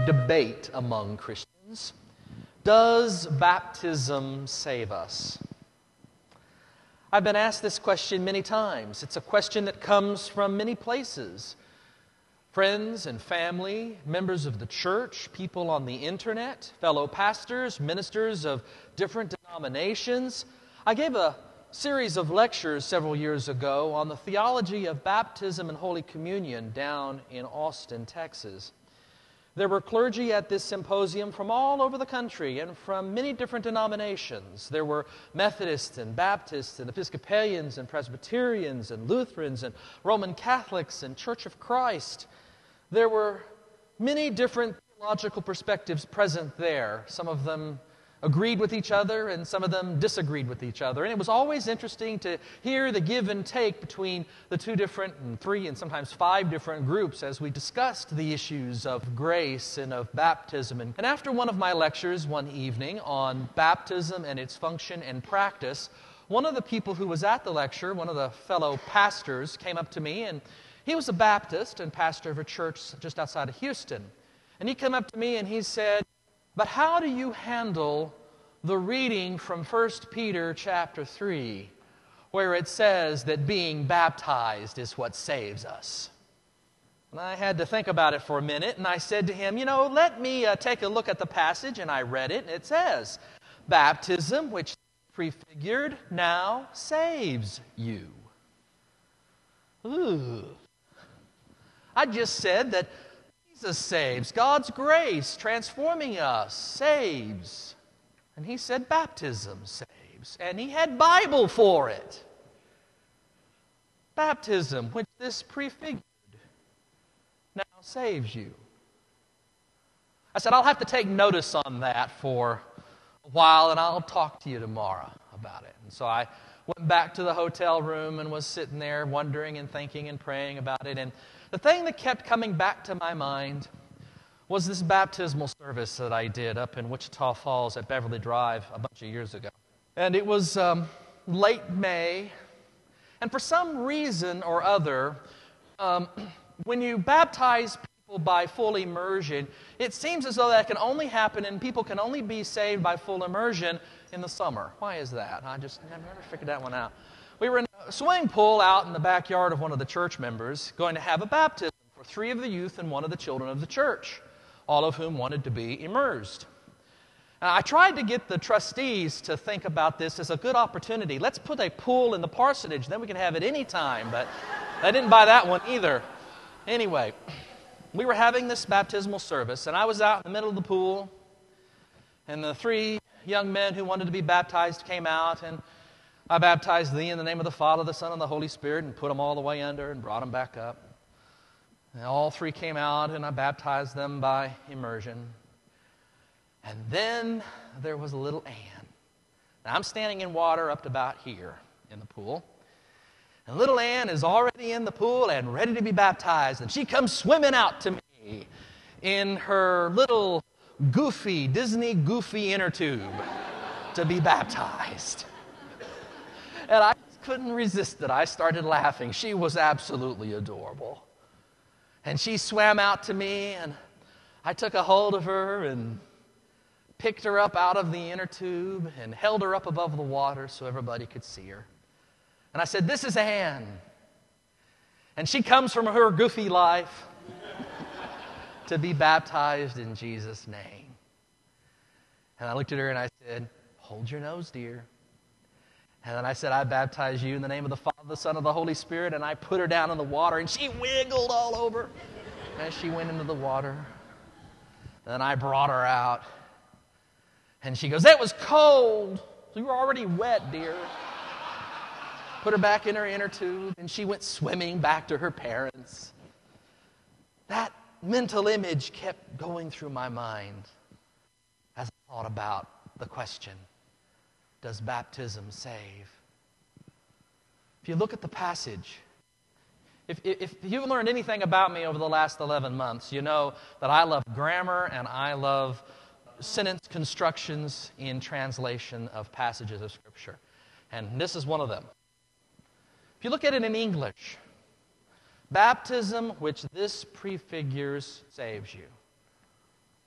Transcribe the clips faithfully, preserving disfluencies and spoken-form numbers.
debate among Christians. Does baptism save us? I've been asked this question many times. It's a question that comes from many places. Friends and family, members of the church, people on the internet, fellow pastors, ministers of different denominations. I gave a series of lectures several years ago on the theology of baptism and Holy Communion down in Austin, Texas. There were clergy at this symposium from all over the country and from many different denominations. There were Methodists and Baptists and Episcopalians and Presbyterians and Lutherans and Roman Catholics and Church of Christ. There were many different theological perspectives present there. Some of them agreed with each other and some of them disagreed with each other. And it was always interesting to hear the give and take between the two different and three and sometimes five different groups as we discussed the issues of grace and of baptism. And after one of my lectures one evening on baptism and its function and practice, one of the people who was at the lecture, one of the fellow pastors, came up to me, and he was a Baptist and pastor of a church just outside of Houston. And he came up to me and he said, "But how do you handle the reading from First Peter chapter three, where it says that being baptized is what saves us?" And I had to think about it for a minute, and I said to him, you know, let me uh, take a look at the passage, and I read it, and it says, "Baptism, which prefigured, now saves you." Ooh. I just said that Jesus saves. God's grace transforming us saves. And he said baptism saves. And he had Bible for it. Baptism, which this prefigured, now saves you. I said, I'll have to take notice on that for a while, and I'll talk to you tomorrow about it. And so I went back to the hotel room and was sitting there wondering and thinking and praying about it. And the thing that kept coming back to my mind was this baptismal service that I did up in Wichita Falls at Beverly Drive a bunch of years ago. And it was um, late May, and for some reason or other, um, when you baptize people by full immersion, it seems as though that can only happen and people can only be saved by full immersion in the summer. Why is that? I just I've never figured that one out. We were in a swimming pool out in the backyard of one of the church members going to have a baptism for three of the youth and one of the children of the church, all of whom wanted to be immersed. Now, I tried to get the trustees to think about this as a good opportunity. Let's put a pool in the parsonage, then we can have it any time, but they didn't buy that one either. Anyway, we were having this baptismal service, and I was out in the middle of the pool, and the three young men who wanted to be baptized came out, and I baptized thee in the name of the Father, the Son, and the Holy Spirit, and put them all the way under and brought them back up. And all three came out, and I baptized them by immersion. And then there was a little Ann. Now, I'm standing in water up to about here in the pool. And little Ann is already in the pool and ready to be baptized. And she comes swimming out to me in her little goofy, Disney goofy inner tube to be baptized. And I couldn't resist it. I started laughing. She was absolutely adorable. And she swam out to me, and I took a hold of her and picked her up out of the inner tube and held her up above the water so everybody could see her. And I said, "This is Ann. And she comes from her goofy life to be baptized in Jesus' name." And I looked at her and I said, "Hold your nose, dear." And then I said, "I baptize you in the name of the Father, the Son, and the Holy Spirit." And I put her down in the water, and she wiggled all over as she went into the water. Then I brought her out, and she goes, "That was cold. You were already wet, dear." Put her back in her inner tube, and she went swimming back to her parents. That mental image kept going through my mind as I thought about the question, does baptism save? If you look at the passage, if, if you've learned anything about me over the last eleven months, you know that I love grammar and I love sentence constructions in translation of passages of Scripture. And this is one of them. If you look at it in English, baptism, which this prefigures, saves you.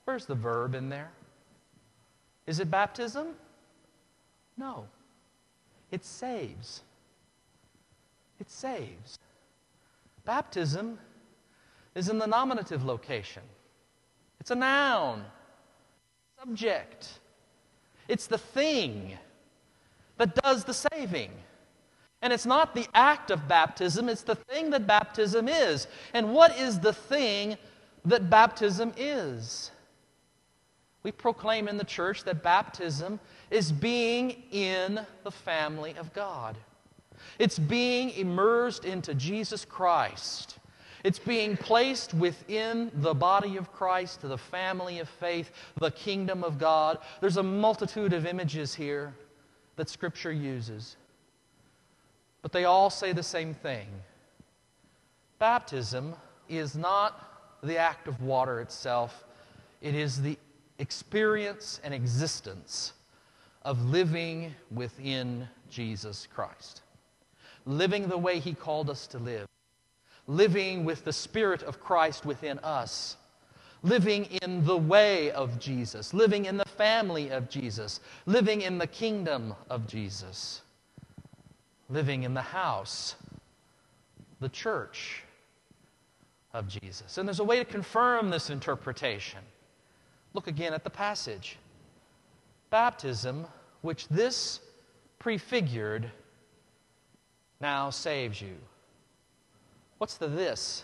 Where's the verb in there? Is it baptism? No. It saves. It saves. Baptism is in the nominative location. It's a noun, subject. It's the thing that does the saving. And it's not the act of baptism, it's the thing that baptism is. And what is the thing that baptism is? We proclaim in the church that baptism is being in the family of God. It's being immersed into Jesus Christ. It's being placed within the body of Christ, the family of faith, the kingdom of God. There's a multitude of images here that Scripture uses. But they all say the same thing. Baptism is not the act of water itself. It is the experience and existence of living within Jesus Christ. Living the way He called us to live. Living with the Spirit of Christ within us. Living in the way of Jesus. Living in the family of Jesus. Living in the kingdom of Jesus. Living in the house, the church of Jesus. And there's a way to confirm this interpretation. Look again at the passage. Baptism, which this prefigured, now saves you. What's the this?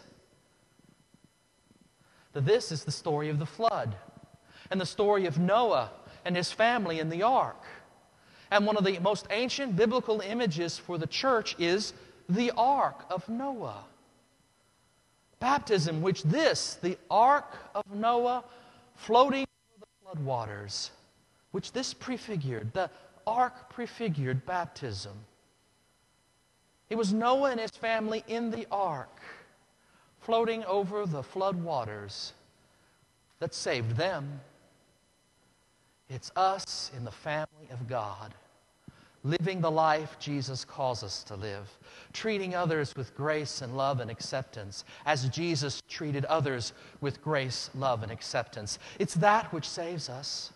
The this is the story of the flood and the story of Noah and his family in the ark. And one of the most ancient biblical images for the church is the ark of Noah. Baptism, which this, the ark of Noah, floating through the flood waters, which this prefigured, the ark prefigured baptism. It was Noah and his family in the ark, floating over the flood waters that saved them. It's us in the family of God, living the life Jesus calls us to live, treating others with grace and love and acceptance as Jesus treated others with grace, love, and acceptance. It's that which saves us.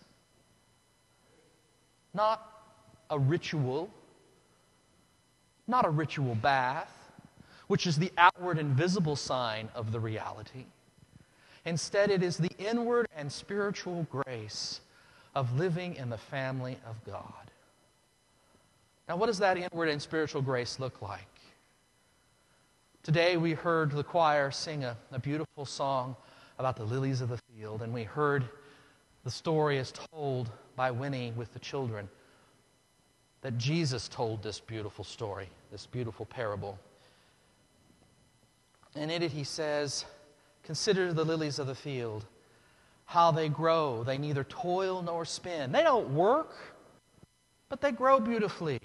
Not a ritual, not a ritual bath, which is the outward and visible sign of the reality. Instead, it is the inward and spiritual grace of living in the family of God. Now, what does that inward and spiritual grace look like? Today we heard the choir sing a, a beautiful song about the lilies of the field, and we heard the story as told by Winnie with the children, that Jesus told this beautiful story, this beautiful parable. And in it he says, "Consider the lilies of the field, how they grow. They neither toil nor spin." They don't work, but they grow beautifully.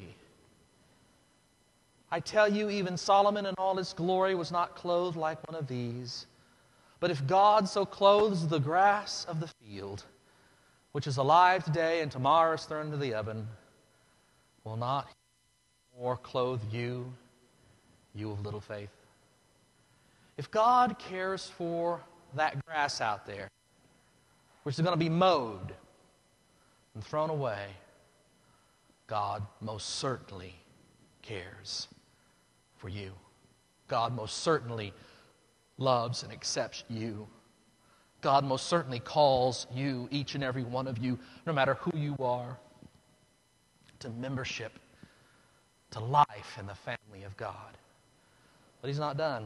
I tell you, even Solomon in all his glory was not clothed like one of these. But if God so clothes the grass of the field, which is alive today and tomorrow is thrown into the oven, will not He more clothe you, you of little faith? If God cares for that grass out there, which is going to be mowed and thrown away, God most certainly cares for you. God most certainly loves and accepts you. God most certainly calls you, each and every one of you, no matter who you are, to membership, to life in the family of God. But He's not done.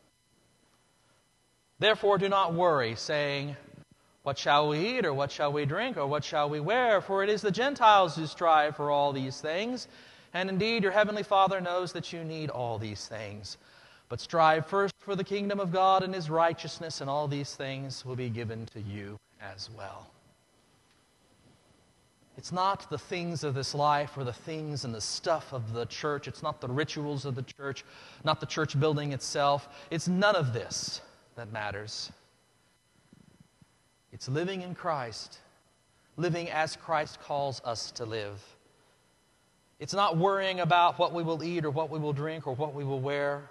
Therefore, do not worry, saying, "What shall we eat, or what shall we drink, or what shall we wear? For it is the Gentiles who strive for all these things. And indeed, your heavenly Father knows that you need all these things. But strive first for the kingdom of God and His righteousness, and all these things will be given to you as well." It's not the things of this life or the things and the stuff of the church. It's not the rituals of the church, not the church building itself. It's none of this that matters. It's living in Christ, living as Christ calls us to live. It's not worrying about what we will eat or what we will drink or what we will wear.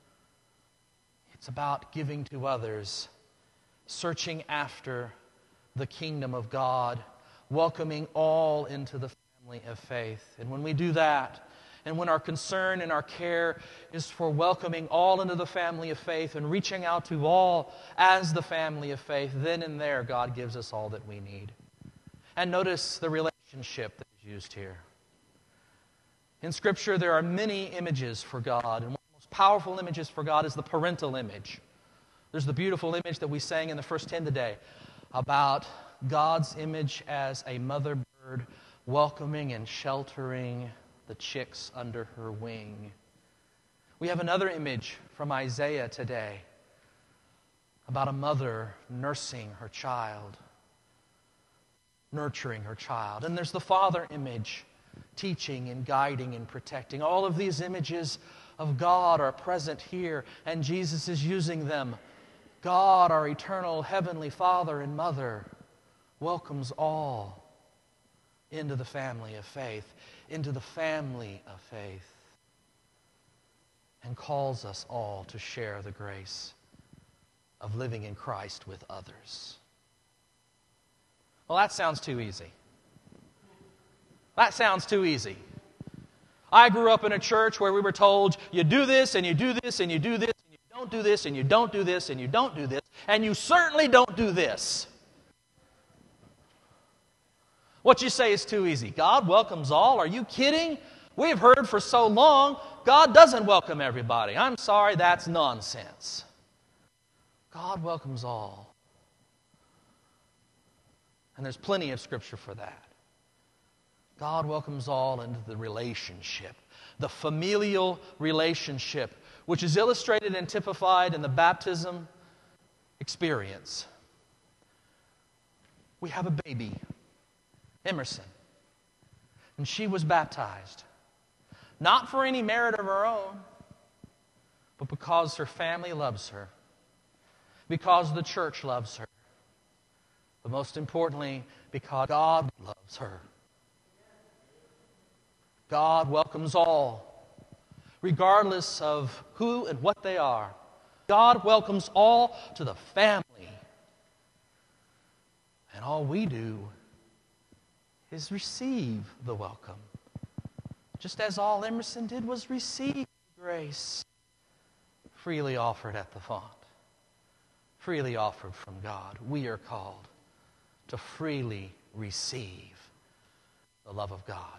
It's about giving to others, searching after the kingdom of God, welcoming all into the family of faith. And when we do that, and when our concern and our care is for welcoming all into the family of faith and reaching out to all as the family of faith, then and there God gives us all that we need. And notice the relationship that is used here. In Scripture, there are many images for God, and one of the most powerful images for God is the parental image. There's the beautiful image that we sang in the first hymn today about God's image as a mother bird welcoming and sheltering the chicks under her wing. We have another image from Isaiah today about a mother nursing her child, nurturing her child. And there's the father image, teaching and guiding and protecting. All of these images of God are present here, and Jesus is using them. God, our eternal heavenly Father and Mother, welcomes all into the family of faith, into the family of faith, and calls us all to share the grace of living in Christ with others. Well, that sounds too easy. That sounds too easy. I grew up in a church where we were told, you do this, and you do this, and you do this, and you don't do this, and you don't do this, and you don't do this, and you certainly don't do this. What you say is too easy. God welcomes all. Are you kidding? We've heard for so long, God doesn't welcome everybody. I'm sorry, that's nonsense. God welcomes all. And there's plenty of Scripture for that. God welcomes all into the relationship, the familial relationship, which is illustrated and typified in the baptism experience. We have a baby, Emerson, and she was baptized, not for any merit of her own, but because her family loves her, because the church loves her, but most importantly, because God loves her. God welcomes all, regardless of who and what they are. God welcomes all to the family. And all we do is receive the welcome. Just as all Emerson did was receive grace freely offered at the font, freely offered from God. We are called to freely receive the love of God.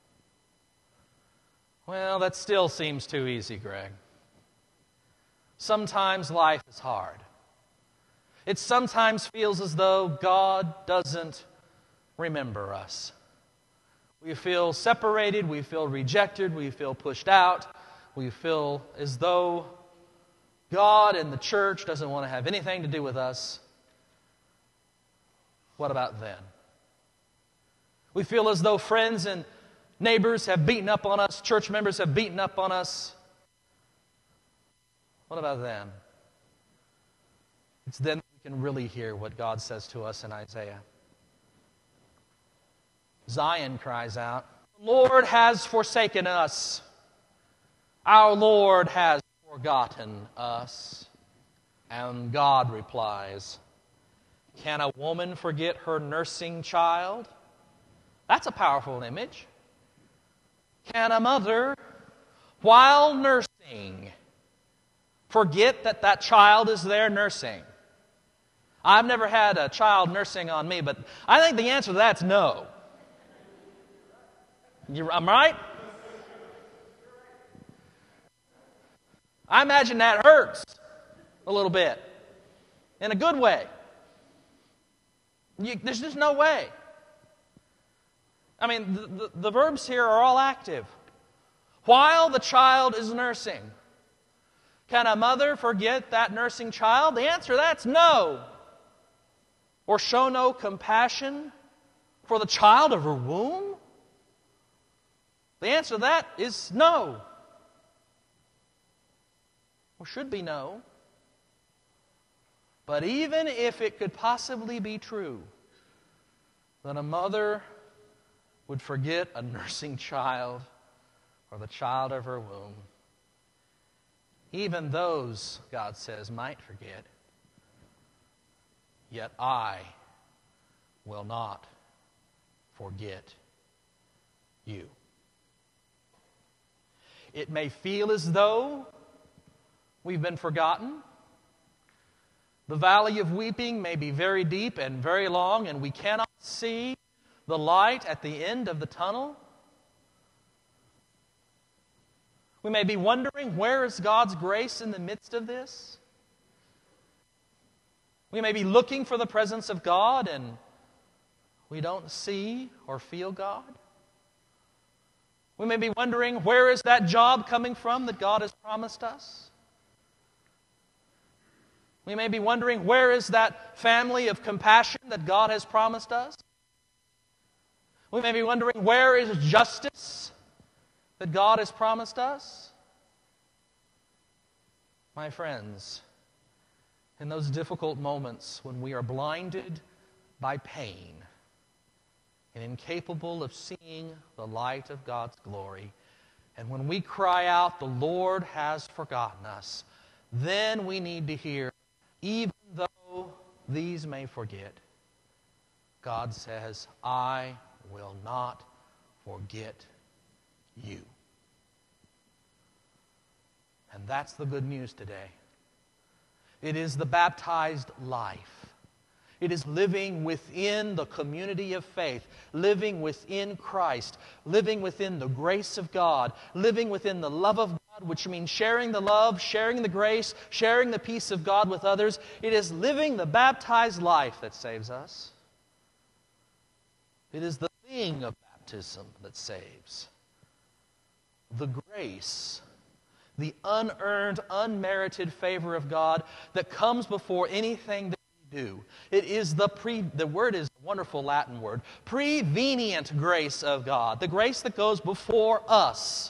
Well, that still seems too easy, Greg. Sometimes life is hard. It sometimes feels as though God doesn't remember us. We feel separated, we feel rejected, we feel pushed out, we feel as though God and the church doesn't want to have anything to do with us. What about then? We feel as though friends and neighbors have beaten up on us, church members have beaten up on us. What about then? It's then we can really hear what God says to us in Isaiah. Zion cries out, "The Lord has forsaken us. Our Lord has forgotten us." And God replies, "Can a woman forget her nursing child?" That's a powerful image. Can a mother, while nursing, forget that that child is there nursing? I've never had a child nursing on me, but I think the answer to that's no. You, I'm right? I imagine that hurts a little bit, in a good way. You, there's just no way. I mean, the, the, the verbs here are all active. While the child is nursing. Can a mother forget that nursing child? The answer to that's no. Or show no compassion for the child of her womb? The answer to that is no. Or should be no. But even if it could possibly be true that a mother would forget a nursing child or the child of her womb, even those, God says, might forget. Yet I will not forget you. It may feel as though we've been forgotten. The valley of weeping may be very deep and very long, and we cannot see the light at the end of the tunnel. We may be wondering, where is God's grace in the midst of this? We may be looking for the presence of God, and we don't see or feel God. We may be wondering, where is that job coming from that God has promised us? We may be wondering, where is that family of compassion that God has promised us? We may be wondering, where is justice that God has promised us? My friends, in those difficult moments when we are blinded by pain and incapable of seeing the light of God's glory, and when we cry out, the Lord has forgotten us, then we need to hear, even though these may forget, God says, I will not forget you. And that's the good news today. It is the baptized life. It is living within the community of faith, living within Christ, living within the grace of God, living within the love of God, which means sharing the love, sharing the grace, sharing the peace of God with others. It is living the baptized life that saves us. It is the thing of baptism that saves. The grace, the unearned, unmerited favor of God that comes before anything that we do. It is the pre, the word is a wonderful Latin word, prevenient grace of God, the grace that goes before us.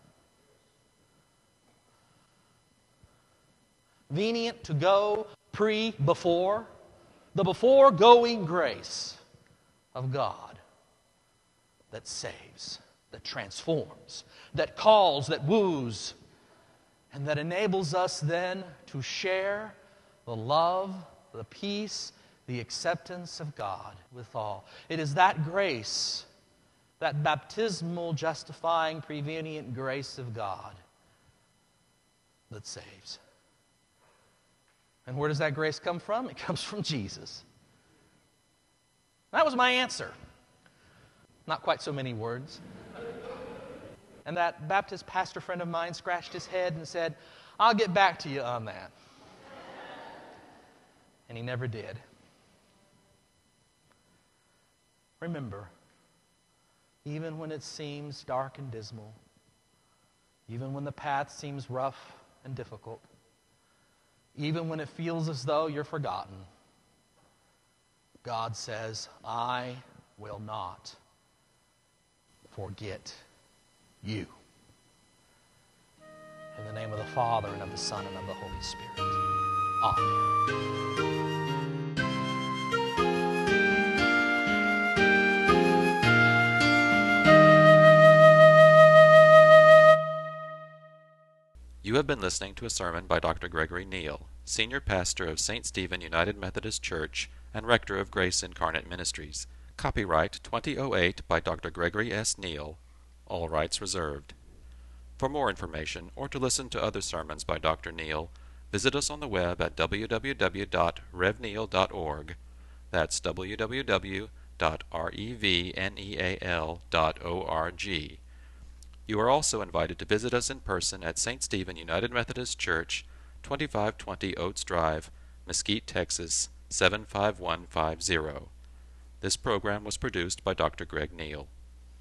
Venient, to go, pre, before. The before-going grace of God that saves, that transforms, that calls, that woos, and that enables us then to share the love, the peace, the acceptance of God with all. It is that grace, that baptismal, justifying, prevenient grace of God that saves. And where does that grace come from? It comes from Jesus. That was my answer. Not quite so many words. And that Baptist pastor friend of mine scratched his head and said, I'll get back to you on that. And he never did. Remember, even when it seems dark and dismal, even when the path seems rough and difficult, even when it feels as though you're forgotten, God says, I will not forget you. In the name of the Father, and of the Son, and of the Holy Spirit. Amen. You have been listening to a sermon by Doctor Gregory Neal, Senior Pastor of Saint Stephen United Methodist Church and Rector of Grace Incarnate Ministries. Copyright twenty oh eight by Doctor Gregory S. Neal. All rights reserved. For more information or to listen to other sermons by Doctor Neal, visit us on the web at w w w dot rev neal dot org. That's w w w dot rev neal dot org. You are also invited to visit us in person at Saint Stephen United Methodist Church, twenty-five twenty Oates Drive, Mesquite, Texas, seven five one five zero. This program was produced by Doctor Greg Neal.